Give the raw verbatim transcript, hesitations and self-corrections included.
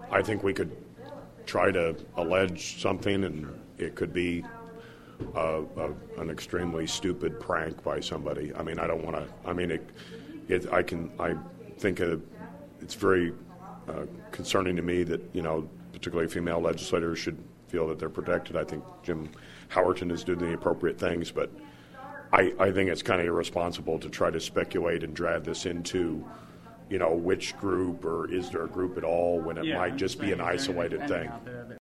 I think we could try to allege something, and it could be uh, a, an extremely stupid prank by somebody. I mean, I don't want to. I mean, it, it. I can. I think uh, it's very uh, concerning to me that you know, particularly female legislators should feel that they're protected. I think Jim Howerton is doing the appropriate things, but I, I think it's kind of irresponsible to try to speculate and drag this into, you know, which group or is there a group at all when it Yeah, might I'm just be saying, an is there isolated anything thing. out there that